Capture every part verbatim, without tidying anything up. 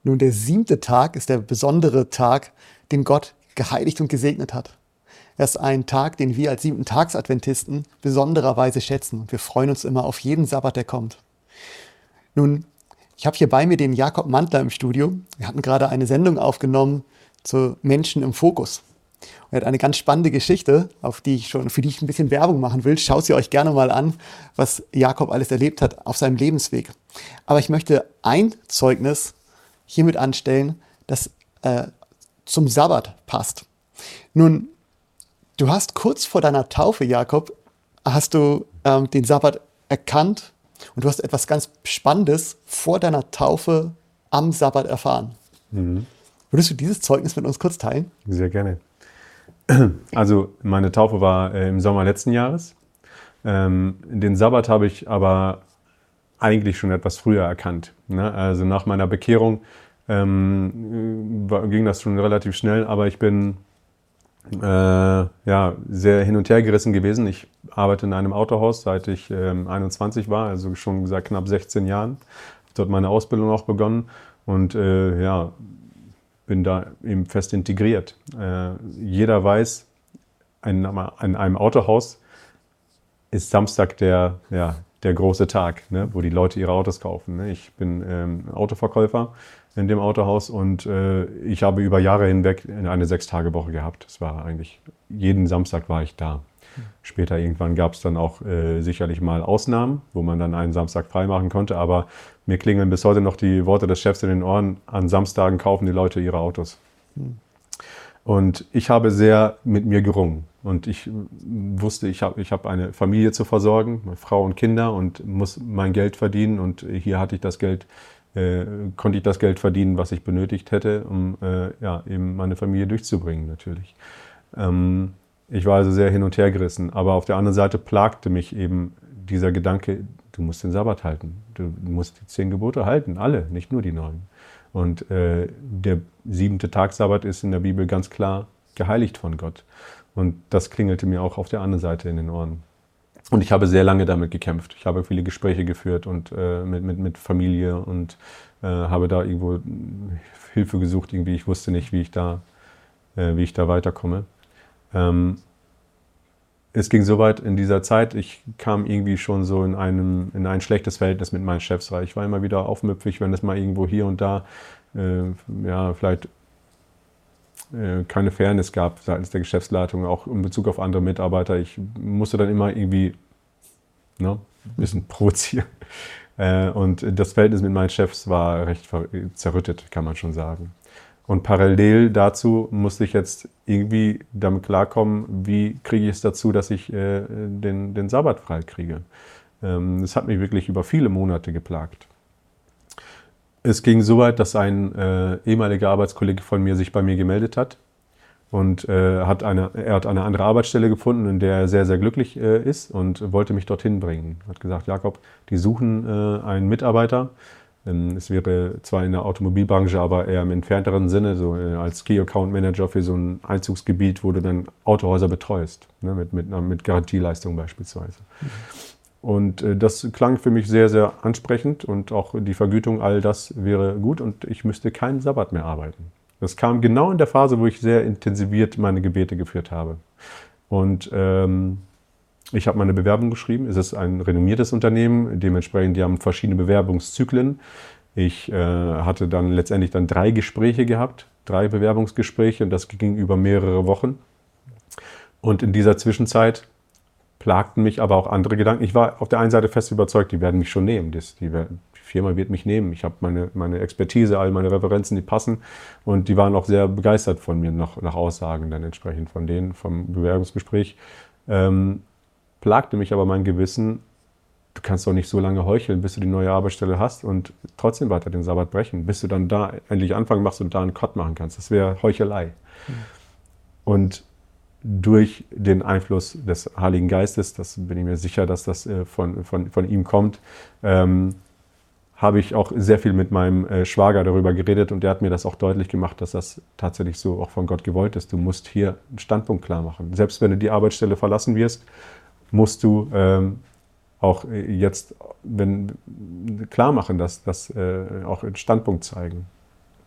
Nun, der siebte Tag ist der besondere Tag, den Gott geheiligt und gesegnet hat. Er ist ein Tag, den wir als siebten-Tags-Adventisten besondererweise schätzen. Und wir freuen uns immer auf jeden Sabbat, der kommt. Nun, ich habe hier bei mir den Jakob Mantler im Studio. Wir hatten gerade eine Sendung aufgenommen zu Menschen im Fokus. Und er hat eine ganz spannende Geschichte, auf die ich schon, für die ich ein bisschen Werbung machen will. Schaut sie euch gerne mal an, was Jakob alles erlebt hat auf seinem Lebensweg. Aber ich möchte ein Zeugnis hiermit anstellen, das äh, zum Sabbat passt. Nun, du hast kurz vor deiner Taufe, Jakob, hast du ähm, den Sabbat erkannt und du hast etwas ganz Spannendes vor deiner Taufe am Sabbat erfahren. Mhm. Würdest du dieses Zeugnis mit uns kurz teilen? Sehr gerne. Also meine Taufe war äh, im Sommer letzten Jahres. Ähm, den Sabbat habe ich aber eigentlich schon etwas früher erkannt. Ne? Also nach meiner Bekehrung ähm, war, ging das schon relativ schnell, aber ich bin äh, ja, sehr hin und her gerissen gewesen. Ich arbeite in einem Autohaus, seit ich ähm, einundzwanzig war, also schon seit knapp sechzehn Jahren. Habe dort meine Ausbildung auch begonnen und äh, ja, bin da eben fest integriert. Äh, jeder weiß, in, in einem Autohaus ist Samstag der, ja, der große Tag, ne, wo die Leute ihre Autos kaufen. Ne. Ich bin ähm, Autoverkäufer in dem Autohaus und äh, ich habe über Jahre hinweg eine Sechstagewoche gehabt. Das war eigentlich, jeden Samstag war ich da. Später irgendwann gab es dann auch äh, sicherlich mal Ausnahmen, wo man dann einen Samstag frei machen konnte, aber mir klingeln bis heute noch die Worte des Chefs in den Ohren: An Samstagen kaufen die Leute ihre Autos. Hm. Und ich habe sehr mit mir gerungen und ich wusste, ich habe ich hab eine Familie zu versorgen, meine Frau und Kinder, und muss mein Geld verdienen, und hier hatte ich das Geld, äh, konnte ich das Geld verdienen, was ich benötigt hätte, um äh, ja, eben meine Familie durchzubringen natürlich. Ähm, Ich war also sehr hin und her gerissen, aber auf der anderen Seite plagte mich eben dieser Gedanke: Du musst den Sabbat halten, du musst die zehn Gebote halten, alle, nicht nur die neun. Und äh, der siebente Tag Sabbat ist in der Bibel ganz klar geheiligt von Gott. Und das klingelte mir auch auf der anderen Seite in den Ohren. Und ich habe sehr lange damit gekämpft. Ich habe viele Gespräche geführt und äh, mit, mit, mit Familie und äh, habe da irgendwo Hilfe gesucht. Irgendwie, ich wusste nicht, wie ich da, äh, wie ich da weiterkomme. Ähm, es ging so weit in dieser Zeit, ich kam irgendwie schon so in, einem, in ein schlechtes Verhältnis mit meinen Chefs rein. Ich war immer wieder aufmüpfig, wenn es mal irgendwo hier und da äh, ja, vielleicht äh, keine Fairness gab seitens der Geschäftsleitung, auch in Bezug auf andere Mitarbeiter. Ich musste dann immer irgendwie ne, ein bisschen provozieren. Äh, und das Verhältnis mit meinen Chefs war recht zerrüttet, kann man schon sagen. Und parallel dazu musste ich jetzt irgendwie damit klarkommen, wie kriege ich es dazu, dass ich äh, den, den Sabbat frei kriege. Ähm, das hat mich wirklich über viele Monate geplagt. Es ging so weit, dass ein äh, ehemaliger Arbeitskollege von mir sich bei mir gemeldet hat und äh, hat eine, er hat eine andere Arbeitsstelle gefunden, in der er sehr, sehr glücklich äh, ist, und wollte mich dorthin bringen. Er hat gesagt: Jakob, die suchen äh, einen Mitarbeiter. Es wäre zwar in der Automobilbranche, aber eher im entfernteren Sinne, so als Key Account Manager für so ein Einzugsgebiet, wo du dann Autohäuser betreust, ne, mit, mit, mit Garantieleistung beispielsweise. Mhm. Und äh, das klang für mich sehr, sehr ansprechend, und auch die Vergütung, all das wäre gut, und ich müsste keinen Sabbat mehr arbeiten. Das kam genau in der Phase, wo ich sehr intensiviert meine Gebete geführt habe. Und ähm, ich habe meine Bewerbung geschrieben. Es ist ein renommiertes Unternehmen, dementsprechend, die haben verschiedene Bewerbungszyklen. Ich äh, hatte dann letztendlich dann drei Gespräche gehabt, drei Bewerbungsgespräche, und das ging über mehrere Wochen. Und in dieser Zwischenzeit plagten mich aber auch andere Gedanken. Ich war auf der einen Seite fest überzeugt, die werden mich schon nehmen. Das, die, die Firma wird mich nehmen. Ich habe meine, meine Expertise, all meine Referenzen, die passen. Und die waren auch sehr begeistert von mir, nach, nach Aussagen dann entsprechend von denen, vom Bewerbungsgespräch. Ähm, plagte mich aber mein Gewissen: Du kannst doch nicht so lange heucheln, bis du die neue Arbeitsstelle hast und trotzdem weiter den Sabbat brechen, bis du dann da endlich anfangen machst und da einen Cut machen kannst. Das wäre Heuchelei. Mhm. Und durch den Einfluss des Heiligen Geistes, das bin ich mir sicher, dass das äh, von, von, von ihm kommt, ähm, habe ich auch sehr viel mit meinem äh, Schwager darüber geredet, und der hat mir das auch deutlich gemacht, dass das tatsächlich so auch von Gott gewollt ist. Du musst hier einen Standpunkt klar machen. Selbst wenn du die Arbeitsstelle verlassen wirst, musst du ähm, auch jetzt wenn, klar machen, dass das äh, auch einen Standpunkt zeigen.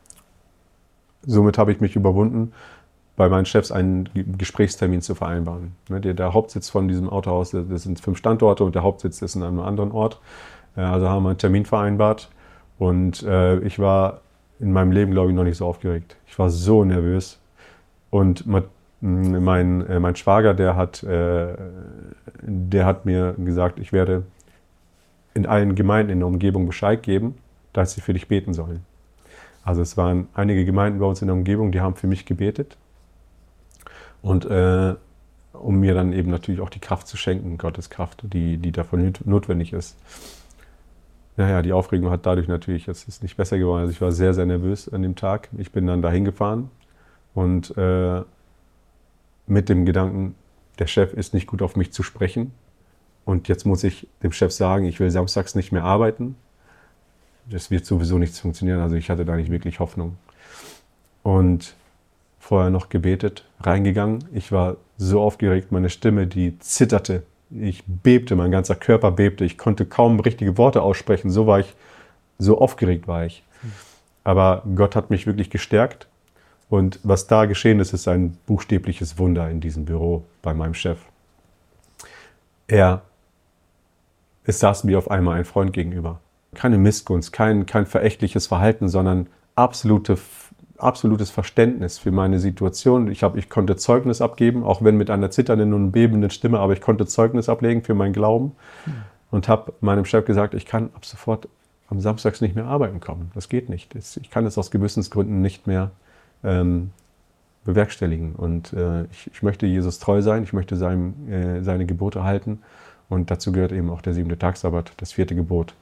somit habe ich mich überwunden, bei meinen Chefs einen Gesprächstermin zu vereinbaren. Ne, der, der Hauptsitz von diesem Autohaus, das sind fünf Standorte und der Hauptsitz ist in einem anderen Ort. Äh, also haben wir einen Termin vereinbart und äh, ich war in meinem Leben, glaube ich, noch nicht so aufgeregt. Ich war so nervös und mit, mein, äh, mein Schwager, der hat, äh, der hat mir gesagt, ich werde in allen Gemeinden in der Umgebung Bescheid geben, dass sie für dich beten sollen. Also es waren einige Gemeinden bei uns in der Umgebung, die haben für mich gebetet. Und äh, um mir dann eben natürlich auch die Kraft zu schenken, Gottes Kraft, die, die davon notwendig ist. Naja, die Aufregung hat dadurch natürlich, es ist nicht besser geworden. Also ich war sehr, sehr nervös an dem Tag. Ich bin dann dahin gefahren und äh, mit dem Gedanken, der Chef ist nicht gut auf mich zu sprechen. Und jetzt muss ich dem Chef sagen, ich will samstags nicht mehr arbeiten. Das wird sowieso nichts funktionieren. Also ich hatte da nicht wirklich Hoffnung. Und vorher noch gebetet, reingegangen. Ich war so aufgeregt, meine Stimme, die zitterte. Ich bebte, mein ganzer Körper bebte. Ich konnte kaum richtige Worte aussprechen. So war ich, so aufgeregt war ich. Aber Gott hat mich wirklich gestärkt. Und was da geschehen ist, ist ein buchstäbliches Wunder in diesem Büro bei meinem Chef. Er, es saß mir auf einmal ein Freund gegenüber. Keine Missgunst, kein, kein verächtliches Verhalten, sondern absolute absolutes Verständnis für meine Situation. Ich, hab, ich konnte Zeugnis abgeben, auch wenn mit einer zitternden und bebenden Stimme, aber ich konnte Zeugnis ablegen für meinen Glauben mhm. und habe meinem Chef gesagt, ich kann ab sofort am Samstags nicht mehr arbeiten kommen. Das geht nicht. Ich kann es aus Gewissensgründen nicht mehr ähm, bewerkstelligen. Und äh, ich, ich möchte Jesus treu sein, ich möchte seinem, äh, seine Gebote halten und dazu gehört eben auch der siebente Tagsabbat, das vierte Gebot.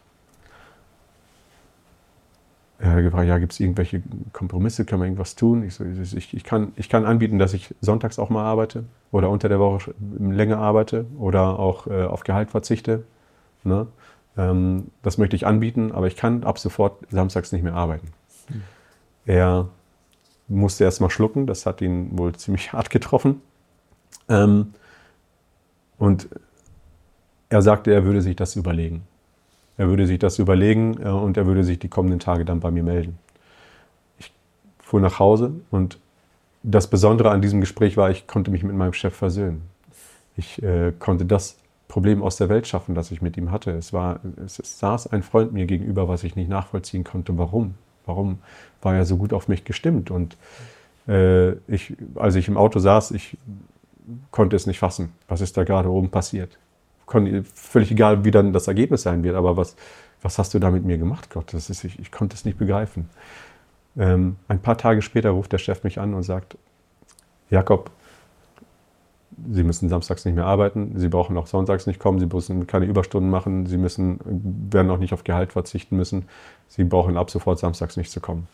Er hat gefragt, ja, gibt es irgendwelche Kompromisse, können wir irgendwas tun? Ich, so, ich, ich, kann, ich kann anbieten, dass ich sonntags auch mal arbeite oder unter der Woche länger arbeite oder auch äh, auf Gehalt verzichte. Ne? Ähm, das möchte ich anbieten, aber ich kann ab sofort samstags nicht mehr arbeiten. Mhm. Er musste erst mal schlucken, das hat ihn wohl ziemlich hart getroffen. Ähm, und er sagte, er würde sich das überlegen. Er würde sich das überlegen äh, und er würde sich die kommenden Tage dann bei mir melden. Ich fuhr nach Hause und das Besondere an diesem Gespräch war, ich konnte mich mit meinem Chef versöhnen. Ich äh, konnte das Problem aus der Welt schaffen, das ich mit ihm hatte. Es, war, es, es saß ein Freund mir gegenüber, was ich nicht nachvollziehen konnte. Warum? Warum war er so gut auf mich gestimmt? Und äh, ich, als ich im Auto saß, ich konnte es nicht fassen, was ist da gerade oben passiert. Völlig egal, wie dann das Ergebnis sein wird, aber was, was hast du da mit mir gemacht, Gott? Das ist, ich, ich konnte es nicht begreifen. Ähm, ein paar Tage später ruft der Chef mich an und sagt, Jakob, Sie müssen samstags nicht mehr arbeiten, Sie brauchen auch sonntags nicht kommen, Sie müssen keine Überstunden machen, Sie müssen, werden auch nicht auf Gehalt verzichten müssen, Sie brauchen ab sofort samstags nicht zu kommen.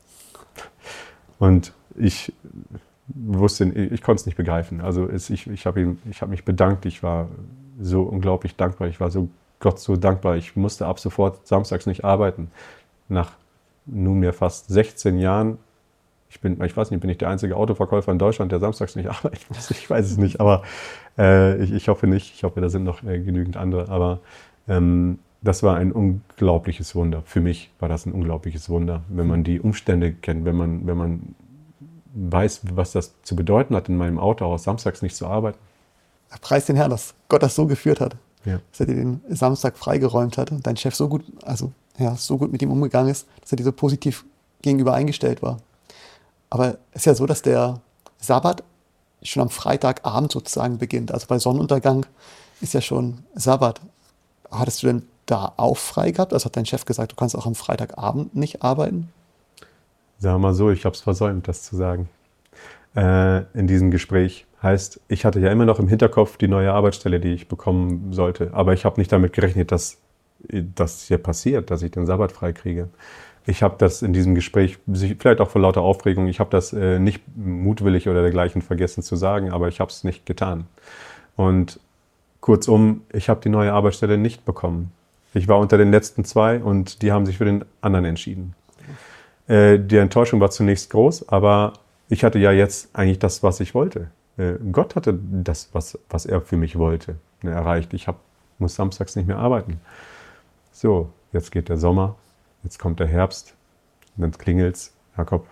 Und ich wusste, ich konnte es nicht begreifen. Also es, ich, ich habe ihn, ich habe mich bedankt, ich war so unglaublich dankbar, ich war so Gott so dankbar. Ich musste ab sofort samstags nicht arbeiten. Nach nunmehr fast sechzehn Jahren, ich bin, ich weiß nicht, bin ich der einzige Autoverkäufer in Deutschland, der samstags nicht arbeiten muss? Ich weiß es nicht, aber äh, ich, ich hoffe nicht. Ich hoffe, da sind noch äh, genügend andere. Aber ähm, das war ein unglaubliches Wunder. Für mich war das ein unglaubliches Wunder, wenn man die Umstände kennt, wenn man, wenn man weiß, was das zu bedeuten hat, in meinem Autohaus samstags nicht zu arbeiten. Preis den Herrn, dass Gott das so geführt hat, ja. dass er dir den Samstag freigeräumt hat und dein Chef so gut, also ja, so gut mit ihm umgegangen ist, dass er dir so positiv gegenüber eingestellt war. Aber es ist ja so, dass der Sabbat schon am Freitagabend sozusagen beginnt. Also bei Sonnenuntergang ist ja schon Sabbat. Hattest du denn da auch frei gehabt? Also hat dein Chef gesagt, du kannst auch am Freitagabend nicht arbeiten? Sag mal so, ich habe es versäumt, das zu sagen. Äh, in diesem Gespräch. Heißt, ich hatte ja immer noch im Hinterkopf die neue Arbeitsstelle, die ich bekommen sollte. Aber ich habe nicht damit gerechnet, dass das hier passiert, dass ich den Sabbat frei kriege. Ich habe das in diesem Gespräch, vielleicht auch vor lauter Aufregung, ich habe das äh, nicht mutwillig oder dergleichen vergessen zu sagen, aber ich habe es nicht getan. Und kurzum, ich habe die neue Arbeitsstelle nicht bekommen. Ich war unter den letzten zwei und die haben sich für den anderen entschieden. Äh, die Enttäuschung war zunächst groß, aber ich hatte ja jetzt eigentlich das, was ich wollte. Äh, Gott hatte das, was, was er für mich wollte, ne, erreicht. Ich hab, muss samstags nicht mehr arbeiten. So, jetzt geht der Sommer, jetzt kommt der Herbst, und dann klingelt's. Jakob,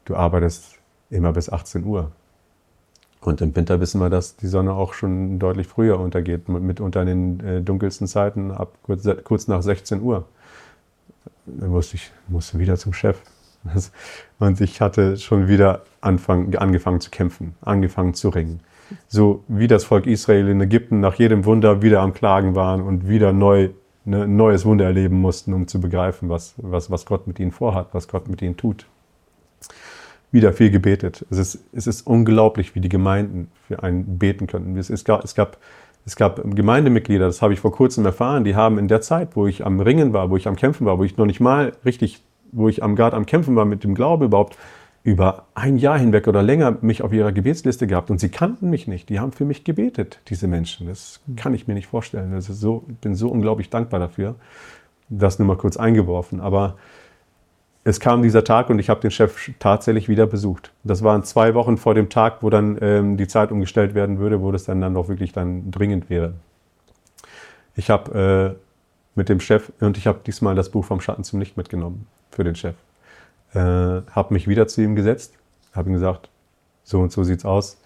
du arbeitest immer bis achtzehn Uhr. Und im Winter wissen wir, dass die Sonne auch schon deutlich früher untergeht, mitunter in den äh, dunkelsten Zeiten, ab kurz, kurz nach sechzehn Uhr. Dann musste ich musste wieder zum Chef. Das, und ich hatte schon wieder anfang, angefangen zu kämpfen, angefangen zu ringen. So wie das Volk Israel in Ägypten nach jedem Wunder wieder am Klagen waren und wieder neu, ne, ein neues Wunder erleben mussten, um zu begreifen, was, was, was Gott mit ihnen vorhat, was Gott mit ihnen tut. Wieder viel gebetet. Es ist, es ist unglaublich, wie die Gemeinden für einen beten könnten. Es, es, gab, es, gab, es gab Gemeindemitglieder, das habe ich vor kurzem erfahren, die haben in der Zeit, wo ich am Ringen war, wo ich am Kämpfen war, wo ich noch nicht mal richtig, wo ich am gerade am Kämpfen war mit dem Glauben überhaupt, über ein Jahr hinweg oder länger mich auf ihrer Gebetsliste gehabt. Und sie kannten mich nicht. Die haben für mich gebetet, diese Menschen. Das kann ich mir nicht vorstellen. Das ist so, ich bin so unglaublich dankbar dafür. Das nur mal kurz eingeworfen. Aber es kam dieser Tag und ich habe den Chef tatsächlich wieder besucht. Das waren zwei Wochen vor dem Tag, wo dann ähm, die Zeit umgestellt werden würde, wo das dann, dann auch wirklich dann dringend wäre. Ich habe äh, mit dem Chef, und ich habe diesmal das Buch Vom Schatten zum Licht mitgenommen für den Chef. Äh, habe mich wieder zu ihm gesetzt, habe ihm gesagt, so und so sieht's aus.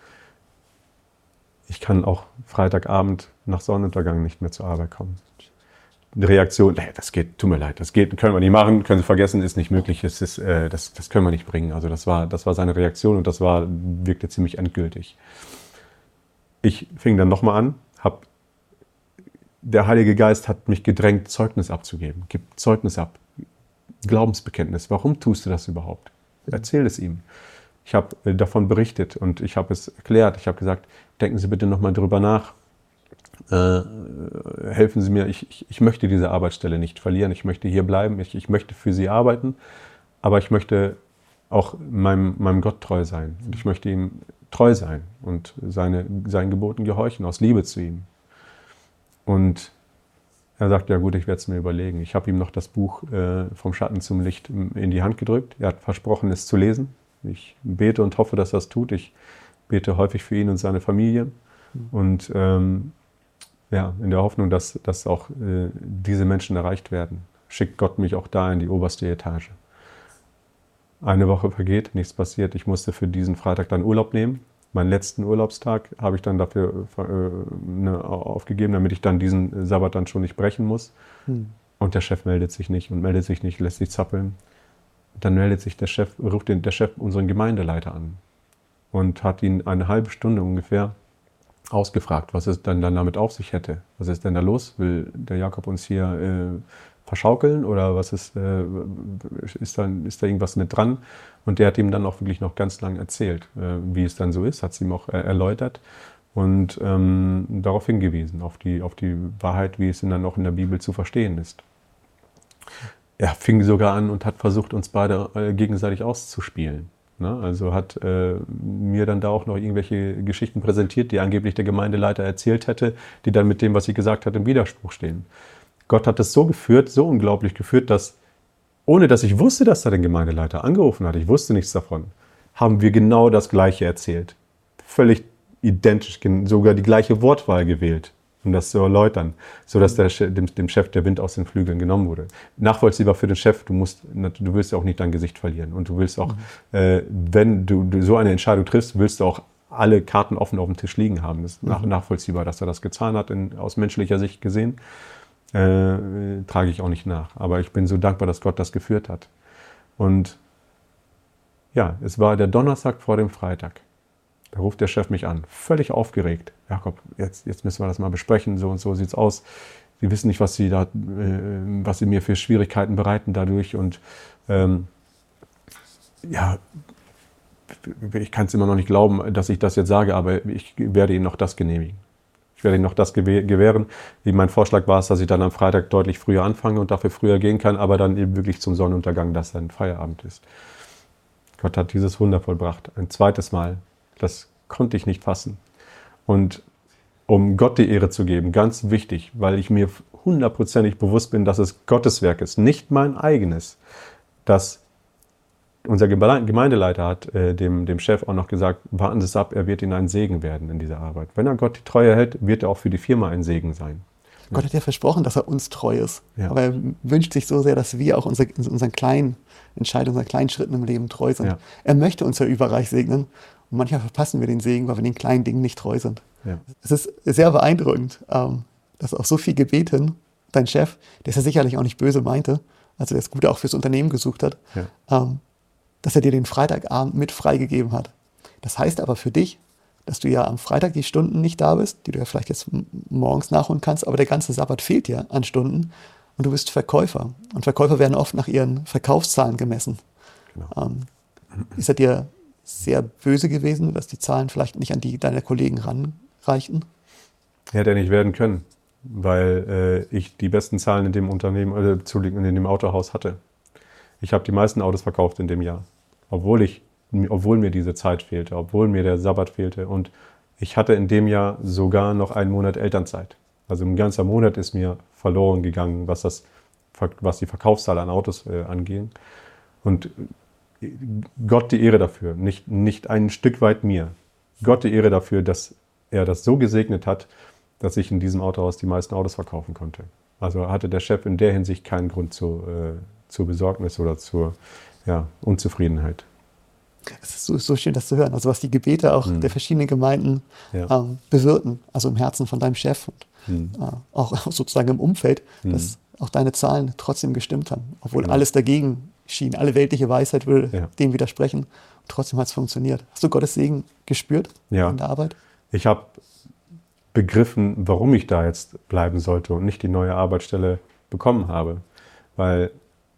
Ich kann auch Freitagabend nach Sonnenuntergang nicht mehr zur Arbeit kommen. Eine Reaktion, nee, das geht, tut mir leid, das geht, können wir nicht machen, können Sie vergessen, ist nicht möglich, es ist, äh, das, das können wir nicht bringen. Also das war, das war seine Reaktion und das war, wirkte ziemlich endgültig. Ich fing dann nochmal an, hab, der Heilige Geist hat mich gedrängt, Zeugnis abzugeben. Gib Zeugnis ab. Glaubensbekenntnis. Warum tust du das überhaupt? Erzähl es ihm. Ich habe äh, davon berichtet und ich habe es erklärt. Ich habe gesagt, denken Sie bitte nochmal drüber nach. Äh, helfen Sie mir, ich, ich, ich möchte diese Arbeitsstelle nicht verlieren, ich möchte hier bleiben, ich, ich möchte für Sie arbeiten, aber ich möchte auch meinem, meinem Gott treu sein und ich möchte ihm treu sein und seine, seinen Geboten gehorchen, aus Liebe zu ihm. Und er sagt, ja gut, ich werde es mir überlegen. Ich habe ihm noch das Buch äh, Vom Schatten zum Licht in die Hand gedrückt. Er hat versprochen, es zu lesen. Ich bete und hoffe, dass er es tut. Ich bete häufig für ihn und seine Familie und ähm, ja, in der Hoffnung, dass, dass auch äh, diese Menschen erreicht werden, schickt Gott mich auch da in die oberste Etage. Eine Woche vergeht, nichts passiert. Ich musste für diesen Freitag dann Urlaub nehmen. Meinen letzten Urlaubstag habe ich dann dafür äh, ne, aufgegeben, damit ich dann diesen Sabbat dann schon nicht brechen muss. Hm. Und der Chef meldet sich nicht und meldet sich nicht, lässt sich zappeln. Dann meldet sich der Chef, ruft den, der Chef unseren Gemeindeleiter an und hat ihn eine halbe Stunde ungefähr ausgefragt, was es dann, dann damit auf sich hätte. Was ist denn da los? Will der Jakob uns hier äh, verschaukeln oder was ist, äh, ist, da, ist da irgendwas mit dran? Und der hat ihm dann auch wirklich noch ganz lang erzählt, äh, wie es dann so ist, hat es ihm auch äh, erläutert und ähm, darauf hingewiesen, auf die, auf die Wahrheit, wie es dann auch in der Bibel zu verstehen ist. Er fing sogar an und hat versucht, uns beide äh, gegenseitig auszuspielen. Ne? Also hat äh, mir dann da auch noch irgendwelche Geschichten präsentiert, die angeblich der Gemeindeleiter erzählt hätte, die dann mit dem, was ich gesagt hatte, im Widerspruch stehen. Gott hat es so geführt, so unglaublich geführt, dass, ohne dass ich wusste, dass er den Gemeindeleiter angerufen hat, ich wusste nichts davon, haben wir genau das Gleiche erzählt. Völlig identisch, sogar die gleiche Wortwahl gewählt, um das zu erläutern, sodass der, dem, dem Chef der Wind aus den Flügeln genommen wurde. Nachvollziehbar für den Chef, du, musst, du willst ja auch nicht dein Gesicht verlieren. Und du willst auch, mhm. äh, wenn du, du so eine Entscheidung triffst, willst du auch alle Karten offen auf dem Tisch liegen haben. Das ist mhm. nach, nachvollziehbar, dass er das getan hat, in, aus menschlicher Sicht gesehen. Äh, trage ich auch nicht nach. Aber ich bin so dankbar, dass Gott das geführt hat. Und ja, es war der Donnerstag vor dem Freitag. Da ruft der Chef mich an, völlig aufgeregt. Jakob, jetzt, jetzt müssen wir das mal besprechen, so und so sieht's aus. Sie wissen nicht, was Sie, da, äh, was Sie mir für Schwierigkeiten bereiten dadurch. Und ähm, ja, ich kann es immer noch nicht glauben, dass ich das jetzt sage, aber ich werde Ihnen noch das genehmigen. Ich werde Ihnen noch das gewähren. Wie mein Vorschlag war es, dass ich dann am Freitag deutlich früher anfange und dafür früher gehen kann, aber dann eben wirklich zum Sonnenuntergang, dass dann Feierabend ist. Gott hat dieses Wunder vollbracht. Ein zweites Mal. Das konnte ich nicht fassen. Und um Gott die Ehre zu geben, ganz wichtig, weil ich mir hundertprozentig bewusst bin, dass es Gottes Werk ist, nicht mein eigenes, dass unser Gemeindeleiter hat äh, dem, dem Chef auch noch gesagt, warten Sie es ab, er wird Ihnen ein Segen werden in dieser Arbeit. Wenn er Gott die Treue hält, wird er auch für die Firma ein Segen sein. Gott hat ja versprochen, dass er uns treu ist. Ja. Aber er wünscht sich so sehr, dass wir auch unser, in unseren kleinen Entscheidungen, unseren kleinen Schritten im Leben treu sind. Ja. Er möchte uns ja überreich segnen. Und manchmal verpassen wir den Segen, weil wir den kleinen Dingen nicht treu sind. Ja. Es ist sehr beeindruckend, dass auch so viel gebeten, dein Chef, der es ja sicherlich auch nicht böse meinte, also der das Gute auch fürs Unternehmen gesucht hat, ja. dass er dir den Freitagabend mit freigegeben hat. Das heißt aber für dich, dass du ja am Freitag die Stunden nicht da bist, die du ja vielleicht jetzt morgens nachholen kannst, aber der ganze Sabbat fehlt dir an Stunden und du bist Verkäufer. Und Verkäufer werden oft nach ihren Verkaufszahlen gemessen. Genau. Ähm, ist er dir sehr böse gewesen, dass die Zahlen vielleicht nicht an die deiner Kollegen ranreichten? Hätte er nicht werden können, weil äh, ich die besten Zahlen in dem Unternehmen, äh, in dem Autohaus hatte. Ich habe die meisten Autos verkauft in dem Jahr, obwohl ich obwohl mir diese Zeit fehlte, obwohl mir der Sabbat fehlte. Und ich hatte in dem Jahr sogar noch einen Monat Elternzeit. Also ein ganzer Monat ist mir verloren gegangen, was, das, was die Verkaufszahl an Autos äh, anging. Und Gott die Ehre dafür, nicht, nicht ein Stück weit mir. Gott die Ehre dafür, dass er das so gesegnet hat, dass ich in diesem Autohaus die meisten Autos verkaufen konnte. Also hatte der Chef in der Hinsicht keinen Grund zu, äh, zur Besorgnis oder zur ja, Unzufriedenheit. Es ist so, so schön, das zu hören. Also was die Gebete auch mhm. der verschiedenen Gemeinden ja. ähm, bewirken, also im Herzen von deinem Chef und mhm. äh, auch sozusagen im Umfeld, mhm. dass auch deine Zahlen trotzdem gestimmt haben, obwohl genau. alles dagegen schien. Alle weltliche Weisheit würde ja. dem widersprechen. Und trotzdem hat es funktioniert. Hast du Gottes Segen gespürt ja. in der Arbeit? Ich habe begriffen, warum ich da jetzt bleiben sollte und nicht die neue Arbeitsstelle bekommen habe, weil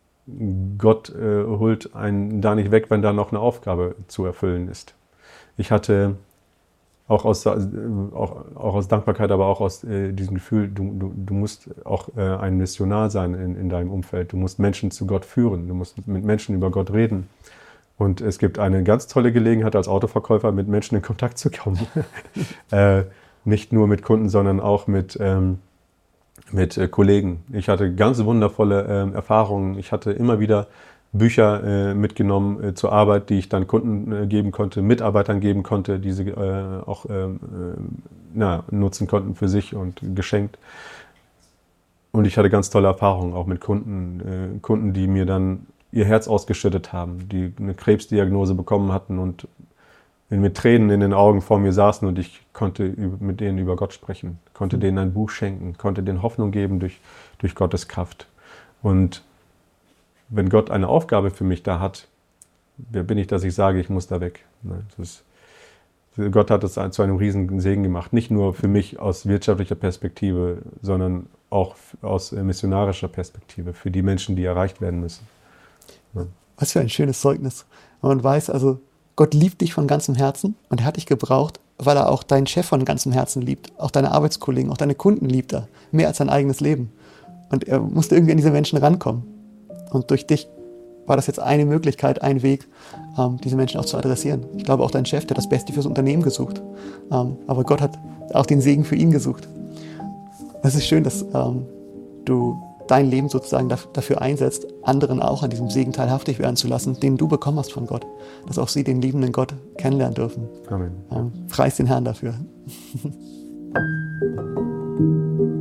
Gott äh, holt einen da nicht weg, wenn da noch eine Aufgabe zu erfüllen ist. Ich hatte auch aus, äh, auch, auch aus Dankbarkeit, aber auch aus äh, diesem Gefühl, du, du, du musst auch äh, ein Missionar sein in, in deinem Umfeld. Du musst Menschen zu Gott führen. Du musst mit Menschen über Gott reden. Und es gibt eine ganz tolle Gelegenheit, als Autoverkäufer mit Menschen in Kontakt zu kommen. äh, nicht nur mit Kunden, sondern auch mit ähm, mit äh, Kollegen. Ich hatte ganz wundervolle äh, Erfahrungen. Ich hatte immer wieder Bücher äh, mitgenommen äh, zur Arbeit, die ich dann Kunden äh, geben konnte, Mitarbeitern geben konnte, die sie äh, auch äh, na, nutzen konnten für sich und geschenkt. Und ich hatte ganz tolle Erfahrungen auch mit Kunden, äh, Kunden, die mir dann ihr Herz ausgeschüttet haben, die eine Krebsdiagnose bekommen hatten und mit Tränen in den Augen vor mir saßen und ich konnte mit denen über Gott sprechen, konnte denen ein Buch schenken, konnte denen Hoffnung geben durch, durch Gottes Kraft. Und wenn Gott eine Aufgabe für mich da hat, wer bin ich, dass ich sage, ich muss da weg? Das ist, Gott hat es zu einem riesigen Segen gemacht, nicht nur für mich aus wirtschaftlicher Perspektive, sondern auch aus missionarischer Perspektive, für die Menschen, die erreicht werden müssen. Ja. Was für ein schönes Zeugnis. Man weiß also, Gott liebt dich von ganzem Herzen und er hat dich gebraucht, weil er auch deinen Chef von ganzem Herzen liebt. Auch deine Arbeitskollegen, auch deine Kunden liebt er. Mehr als sein eigenes Leben. Und er musste irgendwie an diese Menschen rankommen. Und durch dich war das jetzt eine Möglichkeit, ein Weg, ähm, diese Menschen auch zu adressieren. Ich glaube, auch dein Chef, der hat das Beste fürs Unternehmen gesucht. Ähm, aber Gott hat auch den Segen für ihn gesucht. Es ist schön, dass ähm, du dein Leben sozusagen dafür einsetzt, anderen auch an diesem Segen teilhaftig werden zu lassen, den du bekommen hast von Gott. Dass auch sie den liebenden Gott kennenlernen dürfen. Amen. Ähm, preis den Herrn dafür.